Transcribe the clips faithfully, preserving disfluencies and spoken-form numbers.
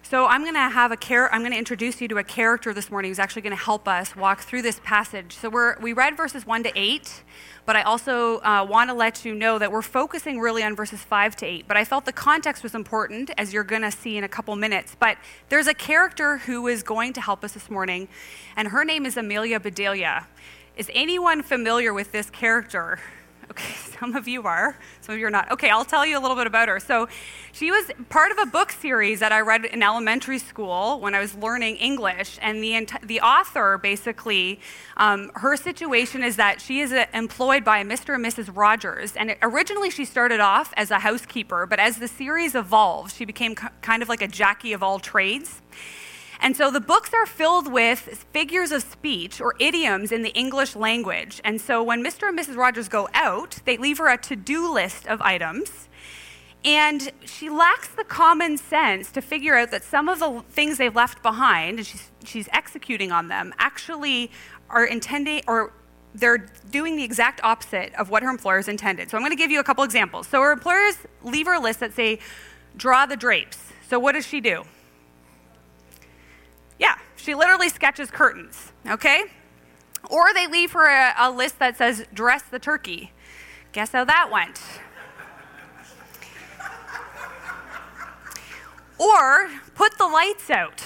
So I'm going to have a char- I'm going to introduce you to a character this morning who's actually going to help us walk through this passage. So we're we read verses one to eight, but I also uh, want to let you know that we're focusing really on verses five to eight. But I felt the context was important, as you're going to see in a couple minutes. But there's a character who is going to help us this morning, and her name is Amelia Bedelia. Is anyone familiar with this character? Okay, some of you are, some of you are not. Okay, I'll tell you a little bit about her. So she was part of a book series that I read in elementary school when I was learning English, and the ent- the author basically, um, her situation is that she is uh, employed by Mister and Missus Rogers, and originally she started off as a housekeeper, but as the series evolved, she became k- kind of like a Jackie of all trades. And so the books are filled with figures of speech or idioms in the English language. And so when Mister and Missus Rogers go out, they leave her a to-do list of items. And she lacks the common sense to figure out that some of the things they've left behind, and she's, she's executing on them, actually are intending, or they're doing the exact opposite of what her employers intended. So I'm going to give you a couple examples. So her employers leave her a list that say, draw the drapes. So what does she do? Yeah, she literally sketches curtains, okay? Or they leave her a, a list that says, dress the turkey. Guess how that went? Or put the lights out.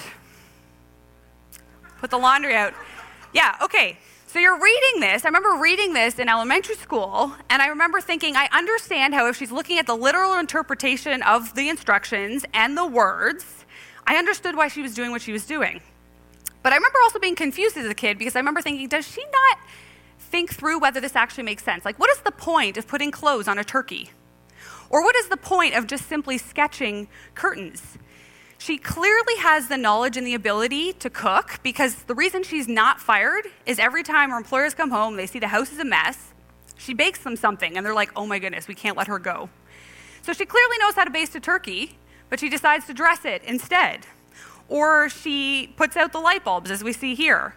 Put the laundry out. Yeah, okay. So you're reading this. I remember reading this in elementary school, and I remember thinking, I understand how if she's looking at the literal interpretation of the instructions and the words, I understood why she was doing what she was doing. But I remember also being confused as a kid because I remember thinking, does she not think through whether this actually makes sense? Like, what is the point of putting clothes on a turkey? Or what is the point of just simply sketching curtains? She clearly has the knowledge and the ability to cook, because the reason she's not fired is every time her employers come home, they see the house is a mess, she bakes them something, and they're like, oh my goodness, we can't let her go. So she clearly knows how to baste a turkey, but she decides to dress it instead. Or she puts out the light bulbs, as we see here.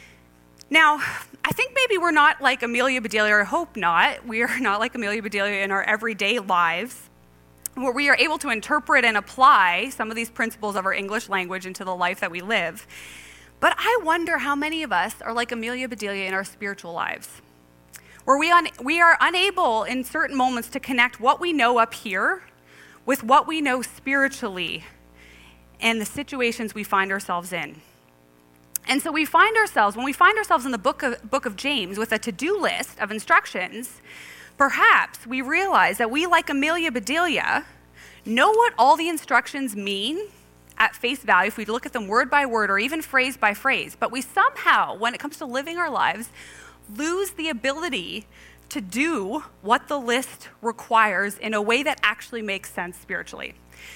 Now, I think maybe we're not like Amelia Bedelia, or I hope not. We are not like Amelia Bedelia in our everyday lives, where we are able to interpret and apply some of these principles of our English language into the life that we live. But I wonder how many of us are like Amelia Bedelia in our spiritual lives, where we, un- we are unable in certain moments to connect what we know up here with what we know spiritually and the situations we find ourselves in. And so we find ourselves, when we find ourselves in the book of, book of James with a to-do list of instructions, perhaps we realize that we, like Amelia Bedelia, know what all the instructions mean at face value if we look at them word by word or even phrase by phrase. But we somehow, when it comes to living our lives, lose the ability to do what the list requires in a way that actually makes sense spiritually.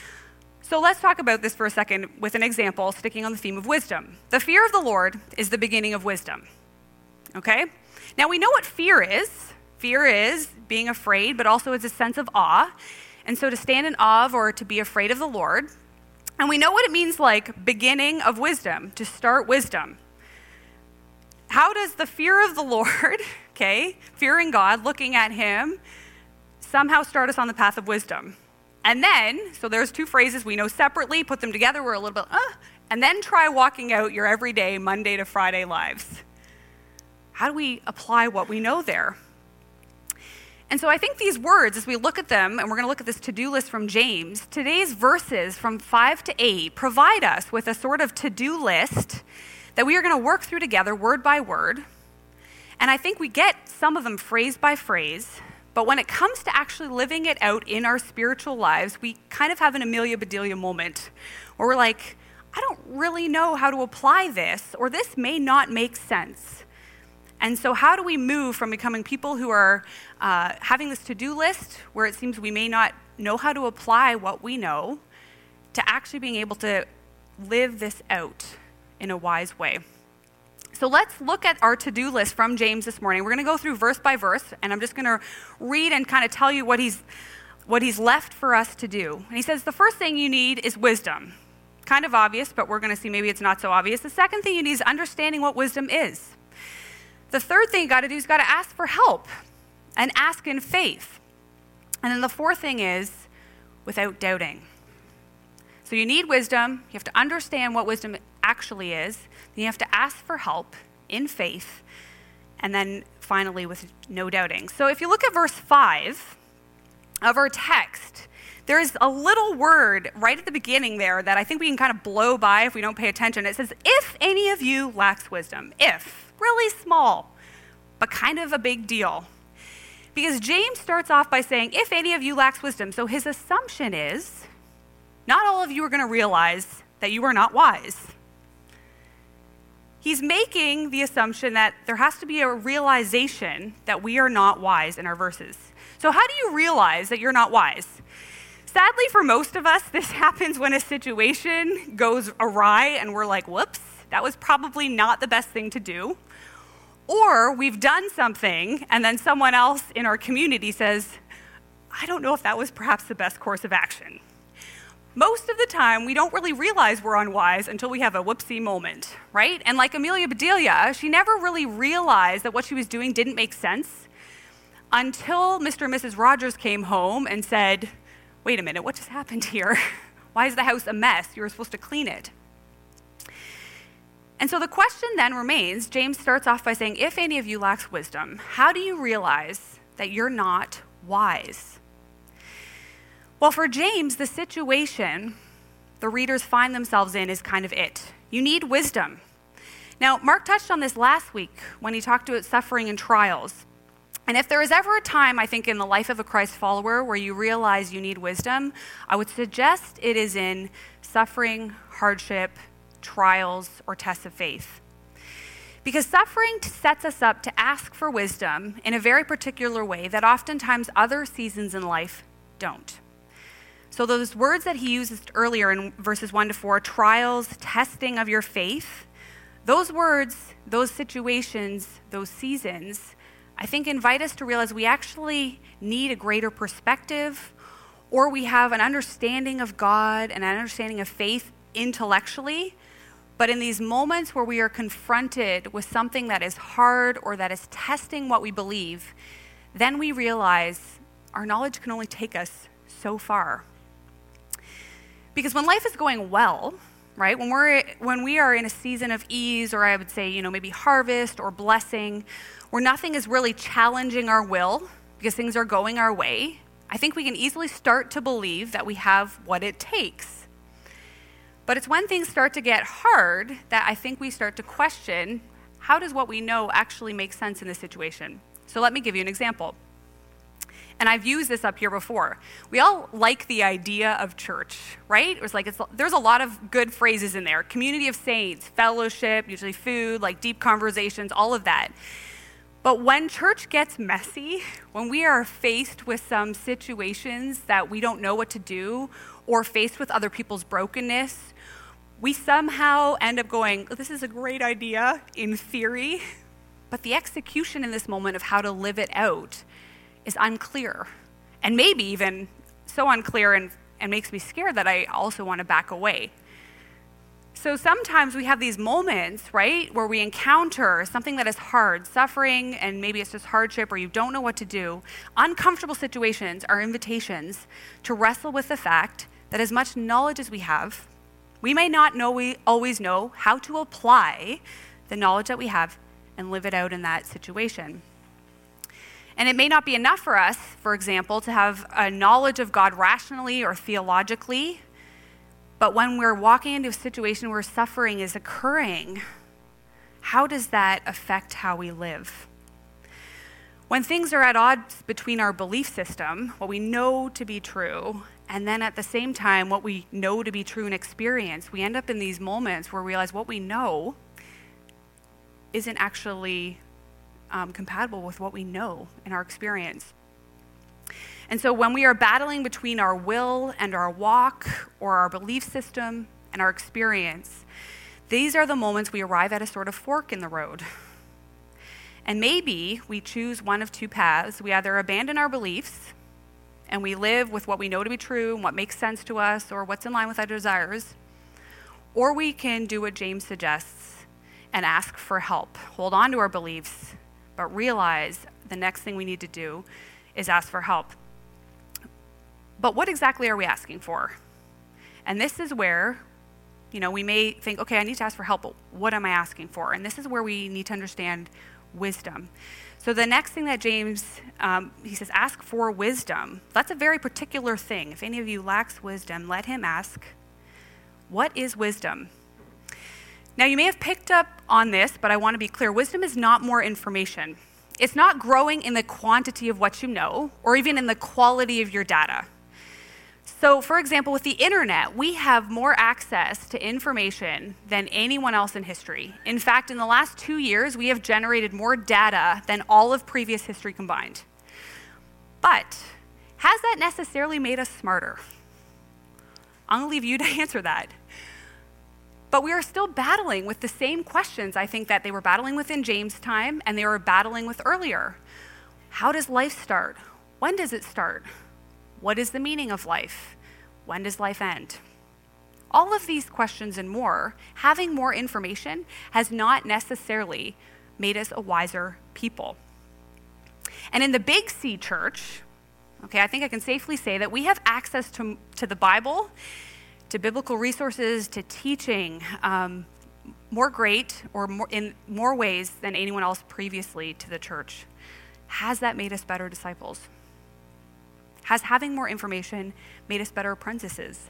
So let's talk about this for a second with an example, sticking on the theme of wisdom. The fear of the Lord is the beginning of wisdom, okay? Now we know what fear is. Fear is being afraid, but also it's a sense of awe. And so to stand in awe of or to be afraid of the Lord. And we know what it means, like beginning of wisdom, to start wisdom. How does the fear of the Lord, okay, fearing God, looking at him, somehow start us on the path of wisdom? And then, so there's two phrases we know separately, put them together, we're a little bit, uh, and then try walking out your everyday Monday to Friday lives. How do we apply what we know there? And so I think these words, as we look at them, and we're going to look at this to-do list from James, today's verses from five to eight provide us with a sort of to-do list that we are going to work through together word by word. And I think we get some of them phrase by phrase, but when it comes to actually living it out in our spiritual lives, we kind of have an Amelia Bedelia moment where we're like, I don't really know how to apply this, or this may not make sense. And so how do we move from becoming people who are uh, having this to-do list where it seems we may not know how to apply what we know to actually being able to live this out in a wise way? So let's look at our to-do list from James this morning. We're going to go through verse by verse, and I'm just going to read and kind of tell you what he's what he's left for us to do. And he says the first thing you need is wisdom. Kind of obvious, but we're going to see maybe it's not so obvious. The second thing you need is understanding what wisdom is. The third thing you got to do is got to ask for help and ask in faith. And then the fourth thing is without doubting. So you need wisdom. You have to understand what wisdom actually is. Then you have to ask for help in faith. And then finally with no doubting. So if you look at verse five of our text, there's a little word right at the beginning there that I think we can kind of blow by if we don't pay attention. It says, if any of you lacks wisdom. If. Really small, but kind of a big deal. Because James starts off by saying, if any of you lacks wisdom. So his assumption is, not all of you are going to realize that you are not wise. He's making the assumption that there has to be a realization that we are not wise in our verses. So how do you realize that you're not wise? Sadly, for most of us, this happens when a situation goes awry and we're like, whoops, that was probably not the best thing to do. Or we've done something and then someone else in our community says, I don't know if that was perhaps the best course of action. Most of the time, we don't really realize we're unwise until we have a whoopsie moment, right? And like Amelia Bedelia, she never really realized that what she was doing didn't make sense until Mister and Missus Rogers came home and said, wait a minute, what just happened here? Why is the house a mess? You were supposed to clean it. And so the question then remains, James starts off by saying, if any of you lacks wisdom, how do you realize that you're not wise? Well, for James, the situation the readers find themselves in is kind of it. You need wisdom. Now, Mark touched on this last week when he talked about suffering and trials. And if there is ever a time, I think, in the life of a Christ follower where you realize you need wisdom, I would suggest it is in suffering, hardship, trials, or tests of faith. Because suffering sets us up to ask for wisdom in a very particular way that oftentimes other seasons in life don't. So those words that he uses earlier in verses one to four, trials, testing of your faith, those words, those situations, those seasons, I think invite us to realize we actually need a greater perspective, or we have an understanding of God and an understanding of faith intellectually, but in these moments where we are confronted with something that is hard or that is testing what we believe, then we realize our knowledge can only take us so far. Because when life is going well, right, when we're when we are in a season of ease, or I would say, you know, maybe harvest or blessing, where nothing is really challenging our will because things are going our way, I think we can easily start to believe that we have what it takes. But it's when things start to get hard that I think we start to question, how does what we know actually make sense in this situation? So let me give you an example. And I've used this up here before. We all like the idea of church, right? It was like it's, there's a lot of good phrases in there. Community of saints, fellowship, usually food, like deep conversations, all of that. But when church gets messy, when we are faced with some situations that we don't know what to do, or faced with other people's brokenness, we somehow end up going, oh, this is a great idea in theory, but the execution in this moment of how to live it out is unclear, and maybe even so unclear and, and makes me scared that I also want to back away. So sometimes we have these moments, right, where we encounter something that is hard, suffering, and maybe it's just hardship or you don't know what to do. Uncomfortable situations are invitations to wrestle with the fact that as much knowledge as we have, we may not know we always know how to apply the knowledge that we have and live it out in that situation. And it may not be enough for us, for example, to have a knowledge of God rationally or theologically, but when we're walking into a situation where suffering is occurring, how does that affect how we live? When things are at odds between our belief system, what we know to be true, and then at the same time, what we know to be true in experience, we end up in these moments where we realize what we know isn't actually um, compatible with what we know in our experience. And so when we are battling between our will and our walk, or our belief system and our experience, these are the moments we arrive at a sort of fork in the road. And maybe we choose one of two paths. We either abandon our beliefs and we live with what we know to be true and what makes sense to us or what's in line with our desires, or we can do what James suggests and ask for help. Hold on to our beliefs, but realize the next thing we need to do is ask for help. But what exactly are we asking for? And this is where, you know, we may think, okay, I need to ask for help, but what am I asking for? And this is where we need to understand wisdom. So the next thing that James, um, he says, ask for wisdom. That's a very particular thing. If any of you lacks wisdom, let him ask, what is wisdom? Now, you may have picked up on this, but I want to be clear. Wisdom is not more information. It's not growing in the quantity of what you know, or even in the quality of your data. So, for example, with the internet, we have more access to information than anyone else in history. In fact, in the last two years, we have generated more data than all of previous history combined. But has that necessarily made us smarter? I'm going to leave you to answer that. But we are still battling with the same questions, I think, that they were battling with in James' time and they were battling with earlier. How does life start? When does it start? What is the meaning of life? When does life end? All of these questions and more, having more information has not necessarily made us a wiser people. And in the Big C Church, okay, I think I can safely say that we have access to, to the Bible, to biblical resources, to teaching, um, more great or more, in more ways than anyone else previously to the church. Has that made us better disciples? Has having more information made us better apprentices?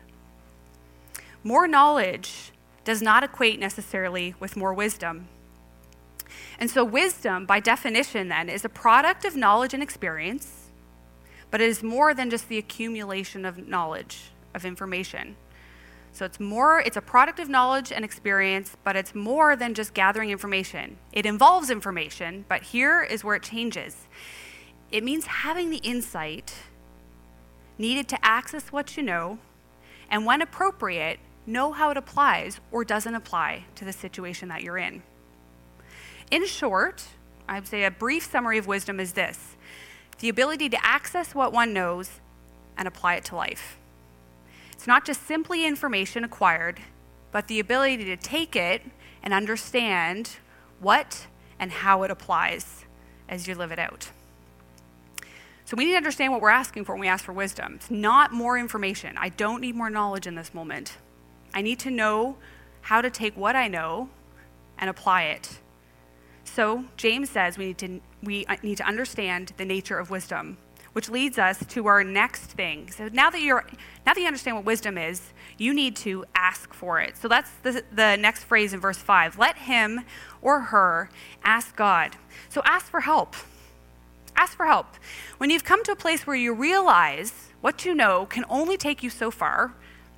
More knowledge does not equate necessarily with more wisdom. And so wisdom, by definition then, is a product of knowledge and experience, but it is more than just the accumulation of knowledge, of information. So it's more, it's a product of knowledge and experience, but it's more than just gathering information. It involves information, but here is where it changes. It means having the insight needed to access what you know, and when appropriate, know how it applies or doesn't apply to the situation that you're in. In short, I'd say a brief summary of wisdom is this: the ability to access what one knows and apply it to life. It's not just simply information acquired, but the ability to take it and understand what and how it applies as you live it out. So we need to understand what we're asking for when we ask for wisdom. It's not more information. I don't need more knowledge in this moment. I need to know how to take what I know and apply it. So James says we need to we need to understand the nature of wisdom, which leads us to our next thing. So now that you're now that you understand what wisdom is, you need to ask for it. So that's the, the next phrase in verse five. Let him or her ask God. So ask for help. Ask for help. When you've come to a place where you realize what you know can only take you so far,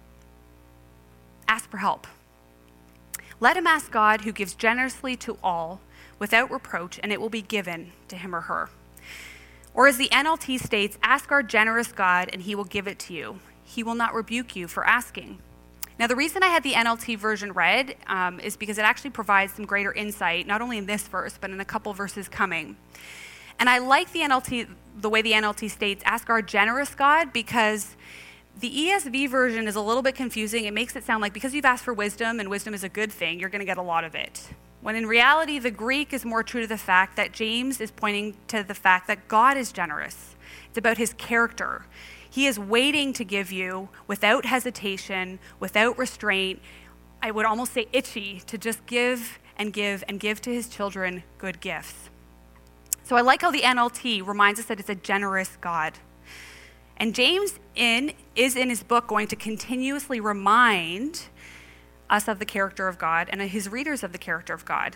ask for help. Let him ask God, who gives generously to all without reproach, and it will be given to him or her. Or as the N L T states, ask our generous God and he will give it to you. He will not rebuke you for asking. Now, the reason I had the N L T version read um, is because it actually provides some greater insight, not only in this verse, but in a couple verses coming. And I like the N L T, the way the N L T states, ask our generous God, because the E S V version is a little bit confusing. It makes it sound like because you've asked for wisdom and wisdom is a good thing, you're going to get a lot of it. When in reality, the Greek is more true to the fact that James is pointing to the fact that God is generous. It's about his character. He is waiting to give you without hesitation, without restraint. I would almost say itchy to just give and give and give to his children good gifts. So I like how the N L T reminds us that it's a generous God. And James in is in his book going to continuously remind us of the character of God and his readers of the character of God.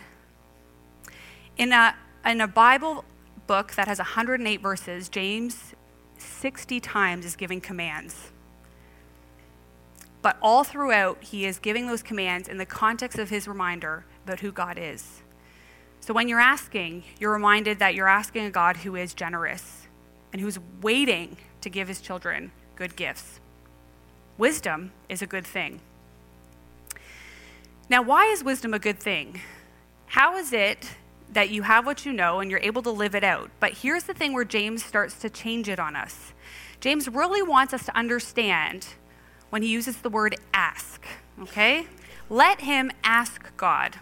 In a, in a Bible book that has one hundred eight verses, James sixty times is giving commands. But all throughout, he is giving those commands in the context of his reminder about who God is. So when you're asking, you're reminded that you're asking a God who is generous and who's waiting to give his children good gifts. Wisdom is a good thing. Now, why is wisdom a good thing? How is it that you have what you know and you're able to live it out? But here's the thing where James starts to change it on us. James really wants us to understand when he uses the word ask, okay? Let him ask God.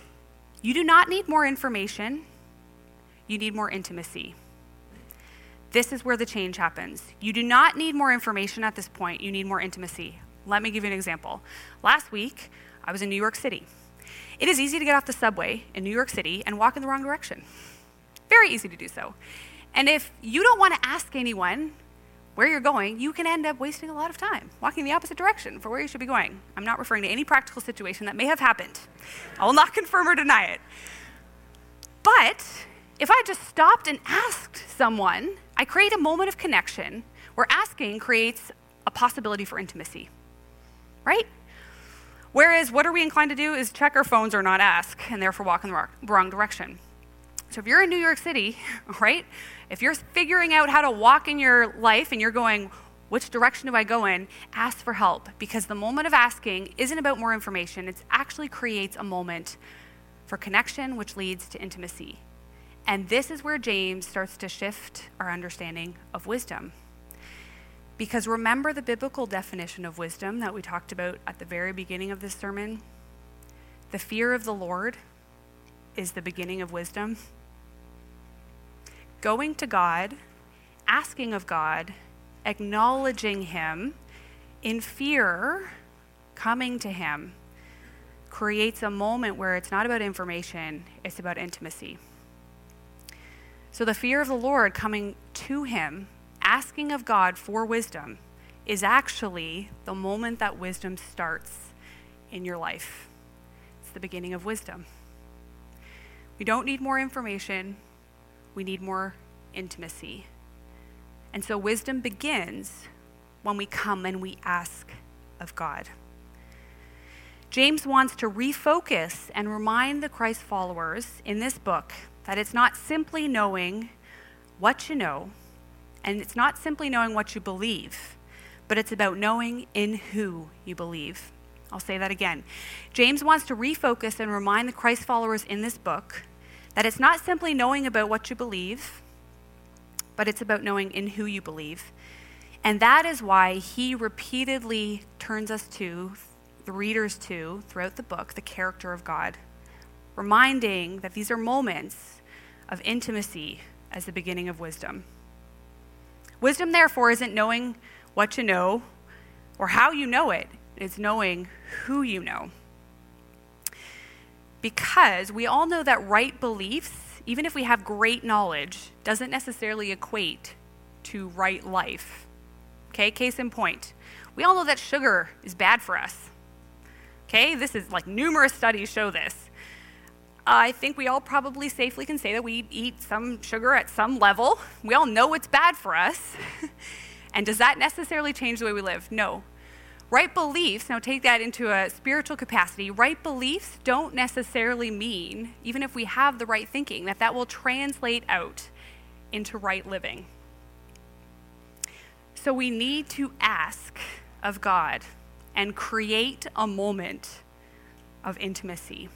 You do not need more information. You need more intimacy. this is where the change happens. You do not need more information at this point. You need more intimacy. Let me give you an example. Last week, I was in New York City. It is easy to get off the subway in New York City and walk in the wrong direction. Very easy to do so. And if you don't want to ask anyone where you're going, you can end up wasting a lot of time walking the opposite direction for where you should be going. I'm not referring to any practical situation that may have happened. I will not confirm or deny it. But if I just stopped and asked someone, I create a moment of connection where asking creates a possibility for intimacy, right? Whereas what are we inclined to do is check our phones or not ask, and therefore walk in the wrong direction. So if you're in New York City, right, if you're figuring out how to walk in your life and you're going, which direction do I go in, ask for help, because the moment of asking isn't about more information. It actually creates a moment for connection, which leads to intimacy. And this is where James starts to shift our understanding of wisdom. Because remember the biblical definition of wisdom that we talked about at the very beginning of this sermon? The fear of the Lord is the beginning of wisdom. Going to God, asking of God, acknowledging him, in fear, coming to him, creates a moment where it's not about information, it's about intimacy. So the fear of the Lord, coming to him, asking of God for wisdom, is actually the moment that wisdom starts in your life. It's the beginning of wisdom. We don't need more information, we need more intimacy. And so wisdom begins when we come and we ask of God. James wants to refocus and remind the Christ followers in this book that it's not simply knowing what you know, and it's not simply knowing what you believe, but it's about knowing in who you believe. I'll say that again. James wants to refocus and remind the Christ followers in this book that it's not simply knowing about what you believe, but it's about knowing in who you believe. And that is why he repeatedly turns us to, the readers to, throughout the book, the character of God, reminding that these are moments of intimacy as the beginning of wisdom. Wisdom, therefore, isn't knowing what you know or how you know it. It's knowing who you know. Because we all know that right beliefs, even if we have great knowledge, doesn't necessarily equate to right life. Okay, case in point. We all know that sugar is bad for us. Okay, this is like numerous studies show this. I think we all probably safely can say that we eat some sugar at some level. We all know it's bad for us. And does that necessarily change the way we live? No. Right beliefs, now take that into a spiritual capacity, right beliefs don't necessarily mean, even if we have the right thinking, that that will translate out into right living. So we need to ask of God and create a moment of intimacy.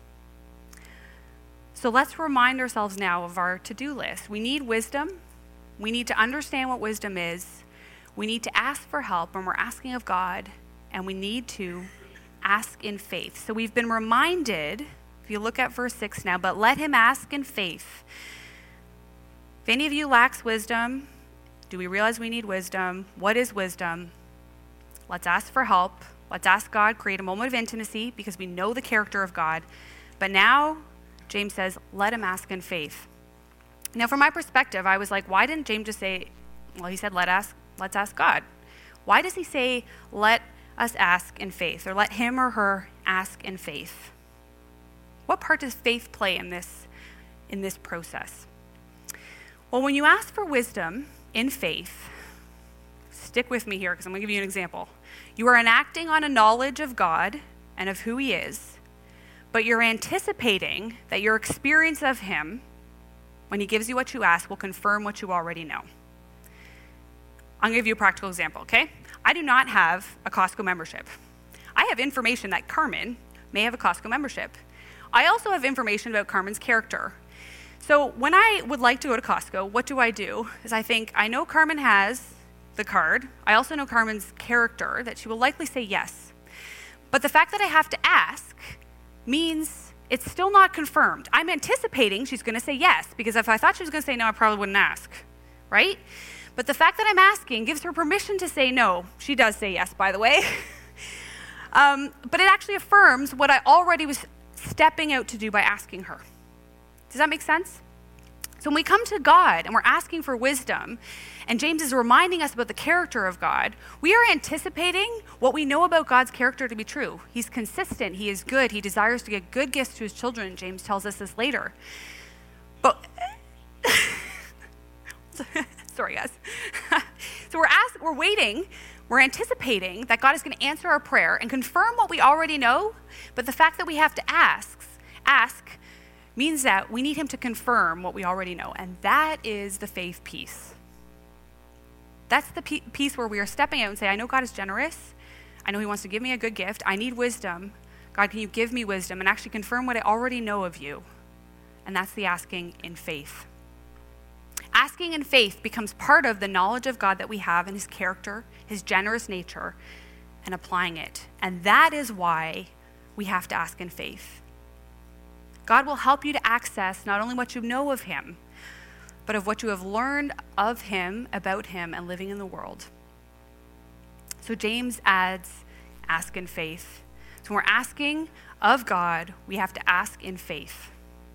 So let's remind ourselves now of our to-do list. We need wisdom. We need to understand what wisdom is. We need to ask for help when we're asking of God, and we need to ask in faith. So we've been reminded, if you look at verse six now, but let him ask in faith. If any of you lacks wisdom, do we realize we need wisdom? What is wisdom? Let's ask for help. Let's ask God, create a moment of intimacy because we know the character of God. But now, James says, let him ask in faith. Now, from my perspective, I was like, why didn't James just say, well, he said, let ask, let's ask God. Why does he say, let us ask in faith, or let him or her ask in faith? What part does faith play in this, in this process? Well, when you ask for wisdom in faith, stick with me here because I'm going to give you an example. You are enacting on a knowledge of God and of who he is, but you're anticipating that your experience of him, when he gives you what you ask, will confirm what you already know. I'm going to give you a practical example, okay? I do not have a Costco membership. I have information that Carmen may have a Costco membership. I also have information about Carmen's character. So when I would like to go to Costco, what do I do? Is I think, I know Carmen has the card. I also know Carmen's character, that she will likely say yes. But the fact that I have to ask means it's still not confirmed. I'm anticipating she's going to say yes, because if I thought she was going to say no, I probably wouldn't ask. right? But the fact that I'm asking gives her permission to say no. She does say yes, by the way. um, but it actually affirms what I already was stepping out to do by asking her. Does that make sense? So when we come to God and we're asking for wisdom, and James is reminding us about the character of God, we are anticipating what we know about God's character to be true. He's consistent, he is good, he desires to give good gifts to his children. James tells us this later. But, sorry guys. So we're ask, we're waiting, we're anticipating that God is going to answer our prayer and confirm what we already know, but the fact that we have to ask, ask means that we need him to confirm what we already know, and that is the faith piece. That's the piece where we are stepping out and say, I know God is generous. I know he wants to give me a good gift. I need wisdom. God, can you give me wisdom and actually confirm what I already know of you? And that's the asking in faith. Asking in faith becomes part of the knowledge of God that we have in his character, his generous nature, and applying it. And that is why we have to ask in faith. God will help you to access not only what you know of him, but of what you have learned of him, about him, and living in the world. So James adds, ask in faith. So when we're asking of God, we have to ask in faith.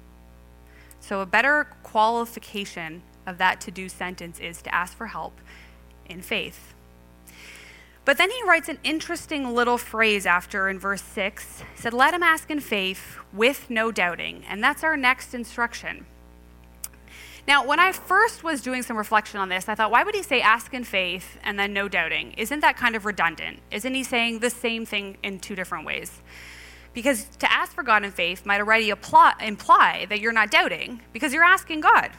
So a better qualification of that to-do sentence is to ask for help in faith. But then he writes an interesting little phrase after in verse six. He said, let him ask in faith with no doubting. And that's our next instruction. Now, when I first was doing some reflection on this, I thought, why would he say ask in faith and then no doubting? Isn't that kind of redundant? Isn't he saying the same thing in two different ways? Because to ask for God in faith might already apply, imply that you're not doubting because you're asking God.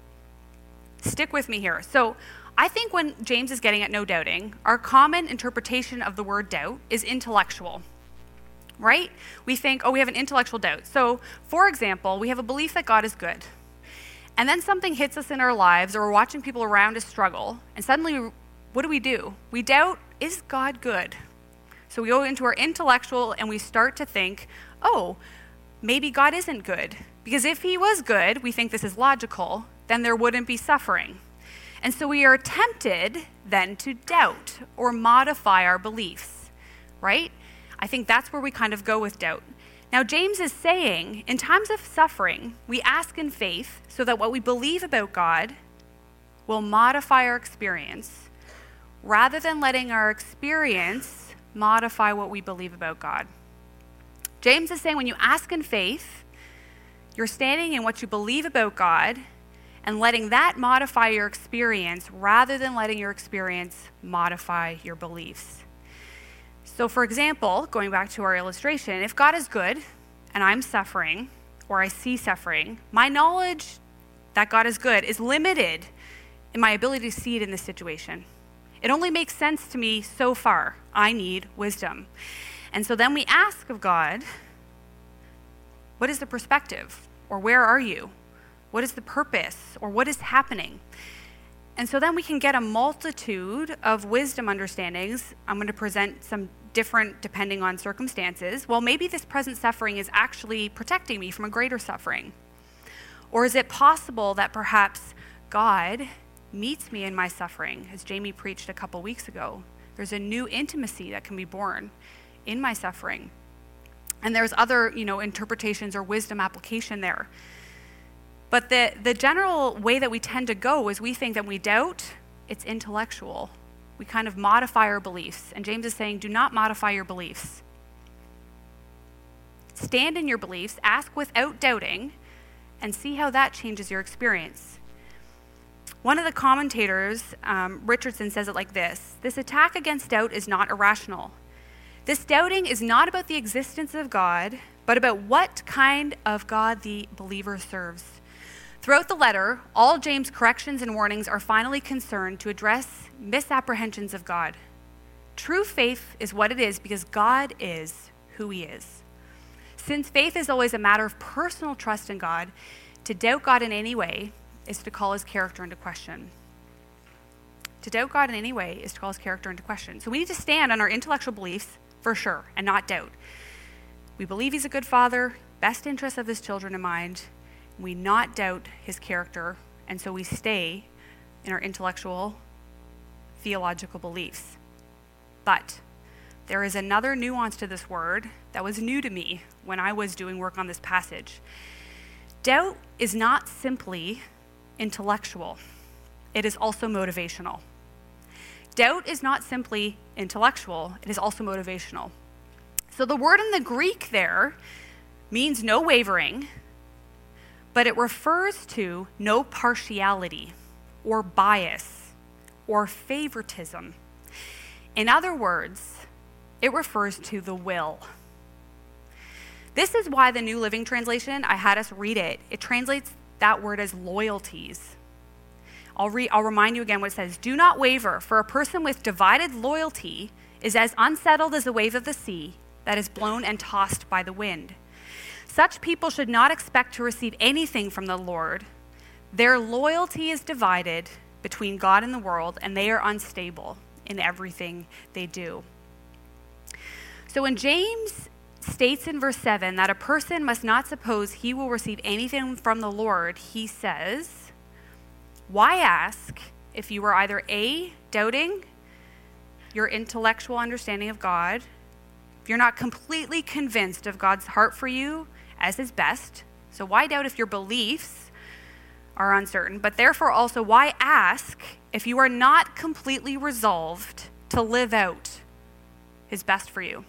Stick with me here. So I think when James is getting at no doubting, our common interpretation of the word doubt is intellectual, right? We think, oh, we have an intellectual doubt. So, for example, we have a belief that God is good. And then something hits us in our lives, or we're watching people around us struggle, and suddenly, what do we do? We doubt, is God good? So we go into our intellectual and we start to think, oh, maybe God isn't good. Because if he was good, we think this is logical, then there wouldn't be suffering. And so we are tempted then to doubt or modify our beliefs, right? I think that's where we kind of go with doubt. Now, James is saying, in times of suffering, we ask in faith so that what we believe about God will modify our experience, rather than letting our experience modify what we believe about God. James is saying when you ask in faith, you're standing in what you believe about God and letting that modify your experience rather than letting your experience modify your beliefs. So for example, going back to our illustration, if God is good and I'm suffering or I see suffering, my knowledge that God is good is limited in my ability to see it in this situation. It only makes sense to me so far. I need wisdom. And so then we ask of God, what is the perspective? Or where are you? What is the purpose? Or what is happening? And so then we can get a multitude of wisdom understandings. I'm going to present some different depending on circumstances. Well, maybe this present suffering is actually protecting me from a greater suffering. Or is it possible that perhaps God meets me in my suffering, as Jamie preached a couple weeks ago? There's a new intimacy that can be born in my suffering. And there's other, you know, interpretations or wisdom application there. But the, the general way that we tend to go is we think that when we doubt, it's intellectual. We kind of modify our beliefs. And James is saying, do not modify your beliefs. Stand in your beliefs, ask without doubting, and see how that changes your experience. One of the commentators, um, Richardson, says it like this: this attack against doubt is not irrational. This doubting is not about the existence of God, but about what kind of God the believer serves. Throughout the letter, all James' corrections and warnings are finally concerned to address misapprehensions of God. True faith is what it is because God is who he is. Since faith is always a matter of personal trust in God, to doubt God in any way is to call his character into question. To doubt God in any way is to call his character into question. So we need to stand on our intellectual beliefs for sure and not doubt. We believe he's a good father, best interests of his children in mind. We not doubt his character, and so we stay in our intellectual, theological beliefs. But there is another nuance to this word that was new to me when I was doing work on this passage. Doubt is not simply intellectual. It is also motivational. Doubt is not simply intellectual, it is also motivational. So the word in the Greek there means no wavering, but it refers to no partiality or bias or favoritism. In other words, it refers to the will. This is why the New Living Translation, I had us read it. It translates that word as loyalties. I'll, re- I'll remind you again what it says. Do not waver, for a person with divided loyalty is as unsettled as the wave of the sea that is blown and tossed by the wind. Such people should not expect to receive anything from the Lord. Their loyalty is divided between God and the world, and they are unstable in everything they do. So when James states in verse seven that a person must not suppose he will receive anything from the Lord, he says, why ask if you are either A, doubting your intellectual understanding of God, if you're not completely convinced of God's heart for you as his best, so why doubt if your beliefs are uncertain, but therefore also why ask if you are not completely resolved to live out his best for you?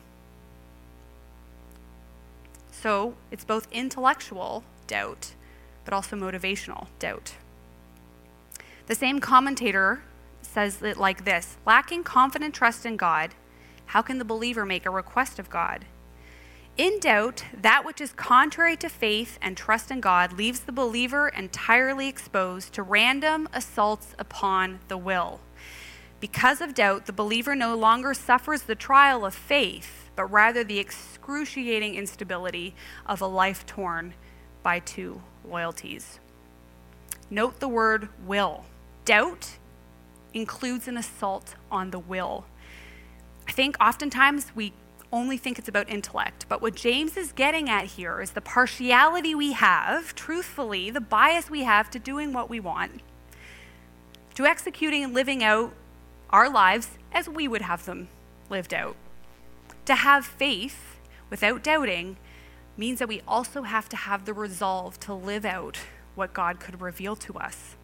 So it's both intellectual doubt, but also motivational doubt. The same commentator says it like this: lacking confident trust in God, how can the believer make a request of God? In doubt, that which is contrary to faith and trust in God leaves the believer entirely exposed to random assaults upon the will. Because of doubt, the believer no longer suffers the trial of faith, but rather the excruciating instability of a life torn by two loyalties. Note the word will. Doubt includes an assault on the will. I think oftentimes we only think it's about intellect, but what James is getting at here is the partiality we have, truthfully, the bias we have to doing what we want, to executing and living out our lives as we would have them lived out. To have faith without doubting means that we also have to have the resolve to live out what God could reveal to us.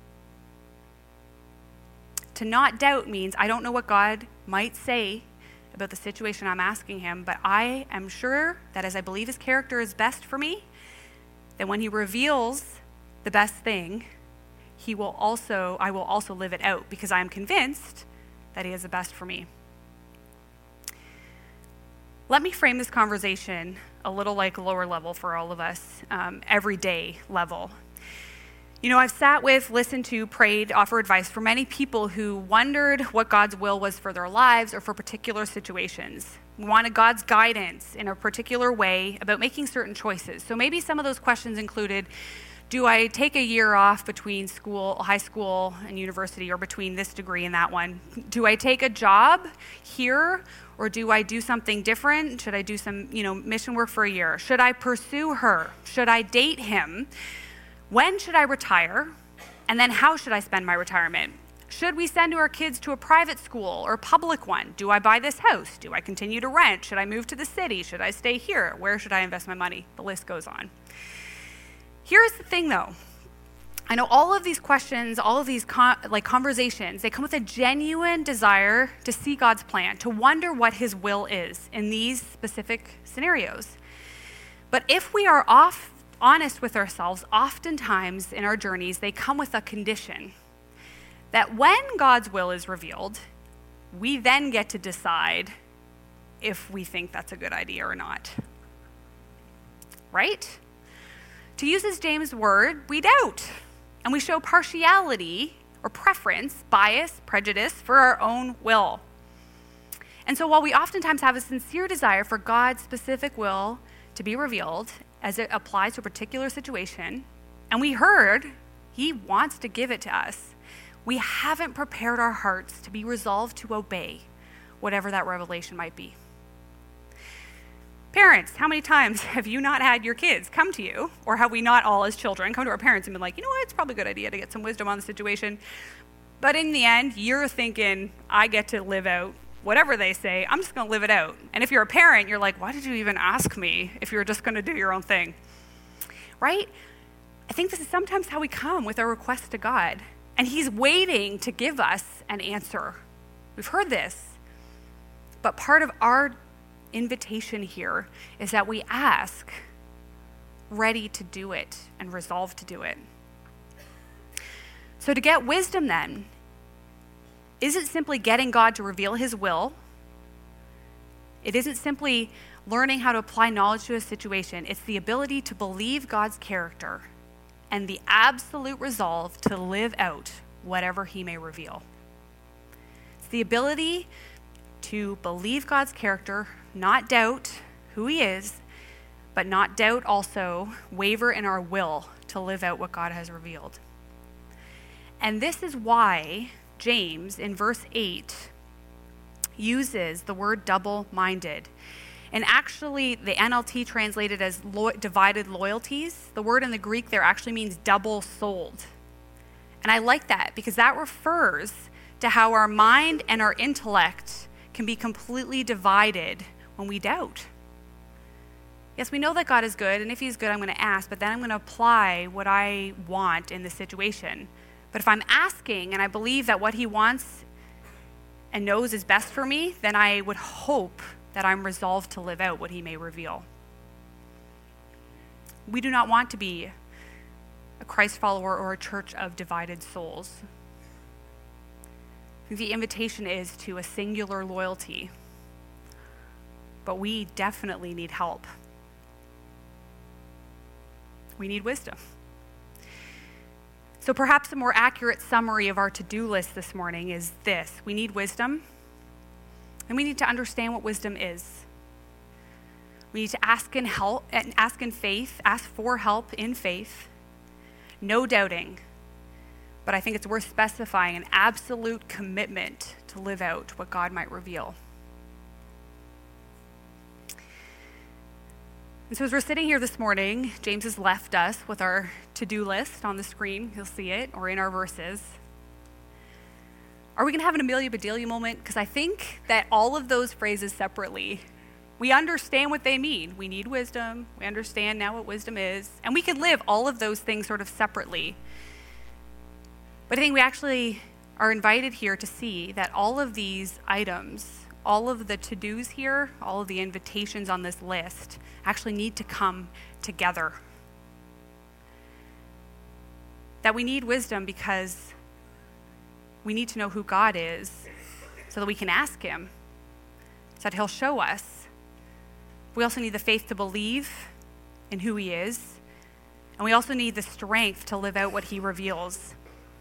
To not doubt means I don't know what God might say about the situation I'm asking him, but I am sure that as I believe his character is best for me, that when he reveals the best thing, he will also, I will also live it out because I am convinced that he is the best for me. Let me frame this conversation a little like lower level for all of us, um, everyday level. You know, I've sat with, listened to, prayed, offered advice for many people who wondered what God's will was for their lives or for particular situations. We wanted God's guidance in a particular way about making certain choices. So maybe some of those questions included, do I take a year off between school, high school and university, or between this degree and that one? Do I take a job here, or do I do something different? Should I do some, you know, mission work for a year? Should I pursue her? Should I date him? When should I retire? And then how should I spend my retirement? Should we send our kids to a private school or a public one? Do I buy this house? Do I continue to rent? Should I move to the city? Should I stay here? Where should I invest my money? The list goes on. Here's the thing though. I know all of these questions, all of these con- like conversations, they come with a genuine desire to see God's plan, to wonder what his will is in these specific scenarios. But if we are off honest with ourselves, oftentimes in our journeys, they come with a condition that when God's will is revealed, we then get to decide if we think that's a good idea or not. Right? To use as James' word, we doubt, and we show partiality or preference, bias, prejudice for our own will. And so while we oftentimes have a sincere desire for God's specific will to be revealed as it applies to a particular situation, and we heard he wants to give it to us, we haven't prepared our hearts to be resolved to obey whatever that revelation might be. Parents, how many times have you not had your kids come to you, or have we not all as children come to our parents and been like, you know what, it's probably a good idea to get some wisdom on the situation, But in the end, you're thinking, I get to live out whatever they say. I'm just going to live it out. And if you're a parent, you're like, why did you even ask me if you're just going to do your own thing? Right? I think this is sometimes how we come with our requests to God. And he's waiting to give us an answer. We've heard this. But part of our invitation here is that we ask, ready to do it and resolve to do it. So to get wisdom then, isn't simply getting God to reveal his will. It isn't simply learning how to apply knowledge to a situation. It's the ability to believe God's character and the absolute resolve to live out whatever he may reveal. It's the ability to believe God's character, not doubt who he is, but not doubt also, waver in our will to live out what God has revealed. And this is why James, in verse eight, uses the word double-minded. And actually, the N L T translated as lo- divided loyalties. The word in the Greek there actually means double-souled. And I like that because that refers to how our mind and our intellect can be completely divided when we doubt. Yes, we know that God is good, and if he's good, I'm going to ask, but then I'm going to apply what I want in the situation. But if I'm asking and I believe that what he wants and knows is best for me, then I would hope that I'm resolved to live out what he may reveal. We do not want to be a Christ follower or a church of divided souls. The invitation is to a singular loyalty, but we definitely need help. We need wisdom. So perhaps a more accurate summary of our to-do list this morning is this. We need wisdom, and we need to understand what wisdom is. We need to ask in help, ask in faith, ask for help in faith, no doubting. But I think it's worth specifying an absolute commitment to live out what God might reveal. And so as we're sitting here this morning, James has left us with our to-do list on the screen. You'll see it, or in our verses. Are we going to have an Amelia Bedelia moment? Because I think that all of those phrases separately, we understand what they mean. We need wisdom. We understand now what wisdom is. And we can live all of those things sort of separately. But I think we actually are invited here to see that all of these items, all of the to-dos here, all of the invitations on this list actually need to come together. That we need wisdom because we need to know who God is so that we can ask him, so that he'll show us. We also need the faith to believe in who he is, and we also need the strength to live out what he reveals.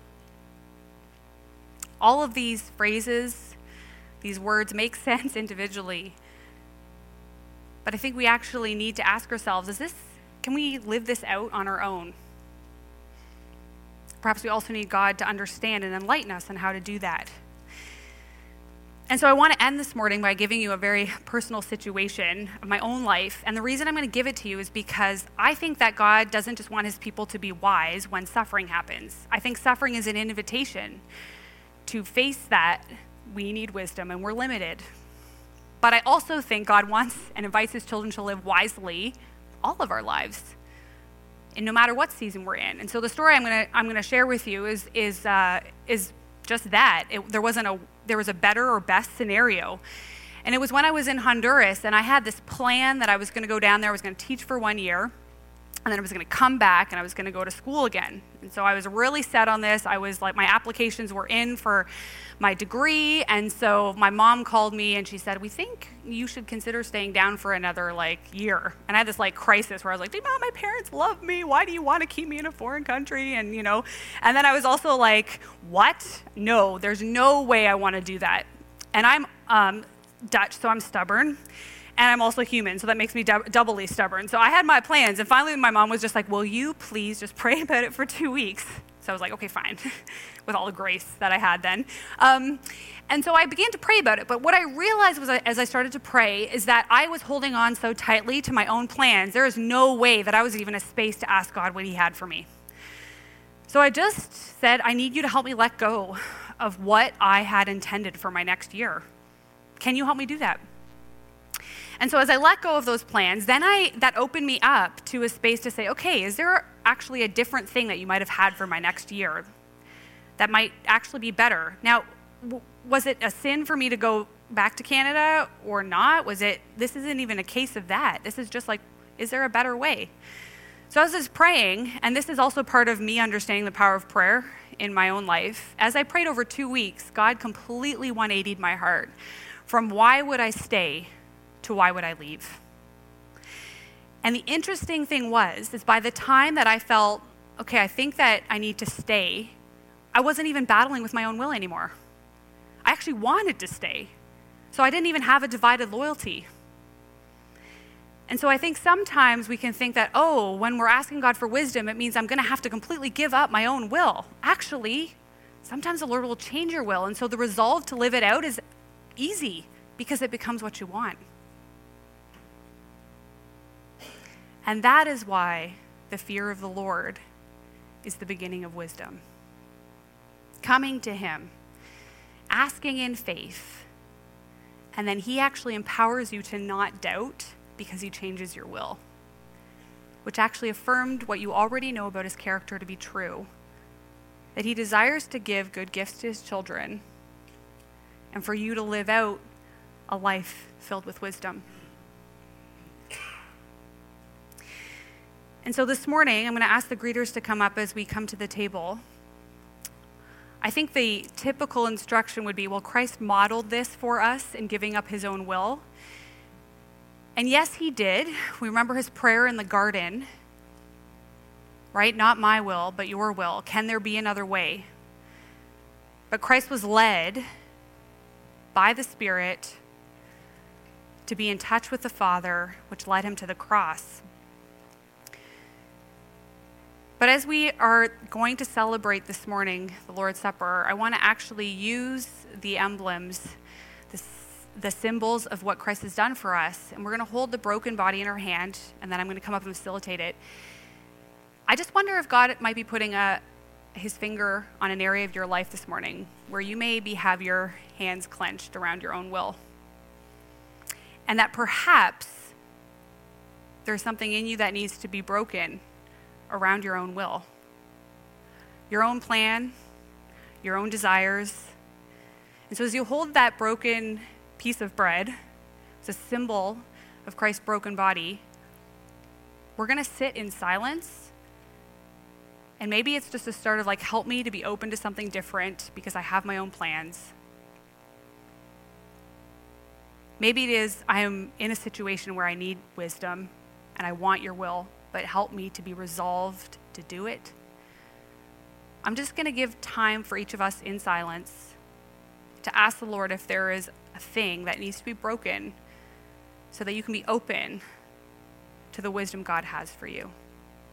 All of these phrases, these words make sense individually, but I think we actually need to ask ourselves, is this, can we live this out on our own? Perhaps we also need God to understand and enlighten us on how to do that. And so I want to end this morning by giving you a very personal situation of my own life. And the reason I'm going to give it to you is because I think that God doesn't just want his people to be wise when suffering happens. I think suffering is an invitation to face that we need wisdom and we're limited. But I also think God wants and invites his children to live wisely all of our lives, and no matter what season we're in. And so the story I'm gonna I'm gonna share with you is is uh, is just that. It, there wasn't a there was a better or best scenario, and it was when I was in Honduras, and I had this plan that I was going to go down there. I was going to teach for one year, and then I was going to come back, and I was going to go to school again. And so I was really set on this. I was like, my applications were in for my degree, and so my mom called me, and she said, we think you should consider staying down for another, like, year. And I had this, like, crisis where I was like, Mom, my parents love me. Why do you want to keep me in a foreign country? And, you know, and then I was also like, what? No, there's no way I want to do that. And I'm um, Dutch, so I'm stubborn. And I'm also human, so that makes me dub- doubly stubborn. So I had my plans, and finally my mom was just like, will you please just pray about it for two weeks? So I was like, okay, fine, with all the grace that I had then. Um, and so I began to pray about it, but what I realized was, as I started to pray, is that I was holding on so tightly to my own plans, there is no way that I was even a space to ask God what he had for me. So I just said, I need you to help me let go of what I had intended for my next year. Can you help me do that? And so as I let go of those plans, then I that opened me up to a space to say, okay, is there actually a different thing that you might have had for my next year that might actually be better? Now, w- was it a sin for me to go back to Canada or not? Was it, this isn't even a case of that. This is just like, is there a better way? So I was just praying, and this is also part of me understanding the power of prayer in my own life. As I prayed over two weeks, God completely one eightied my heart from why would I stay to why would I leave? And the interesting thing was, is by the time that I felt, okay, I think that I need to stay, I wasn't even battling with my own will anymore. I actually wanted to stay. So I didn't even have a divided loyalty. And so I think sometimes we can think that, oh, when we're asking God for wisdom, it means I'm going to have to completely give up my own will. Actually, sometimes the Lord will change your will. And so the resolve to live it out is easy because it becomes what you want. And that is why the fear of the Lord is the beginning of wisdom. Coming to him, asking in faith, and then he actually empowers you to not doubt because he changes your will, which actually affirmed what you already know about his character to be true, that he desires to give good gifts to his children and for you to live out a life filled with wisdom. And so this morning, I'm going to ask the greeters to come up as we come to the table. I think the typical instruction would be, well, Christ modeled this for us in giving up his own will. And yes, he did. We remember his prayer in the garden, right? Not my will, but your will. Can there be another way? But Christ was led by the Spirit to be in touch with the Father, which led him to the cross. But as we are going to celebrate this morning the Lord's Supper, I want to actually use the emblems, the, the symbols of what Christ has done for us. And we're going to hold the broken body in our hand, and then I'm going to come up and facilitate it. I just wonder if God might be putting a, his finger on an area of your life this morning where you maybe have your hands clenched around your own will. And that perhaps there's something in you that needs to be broken around your own will, your own plan, your own desires. And so as you hold that broken piece of bread, it's a symbol of Christ's broken body, we're going to sit in silence. And maybe it's just a start of like, help me to be open to something different because I have my own plans. Maybe it is, I am in a situation where I need wisdom and I want your will, but help me to be resolved to do it. I'm just going to give time for each of us in silence to ask the Lord if there is a thing that needs to be broken so that you can be open to the wisdom God has for you.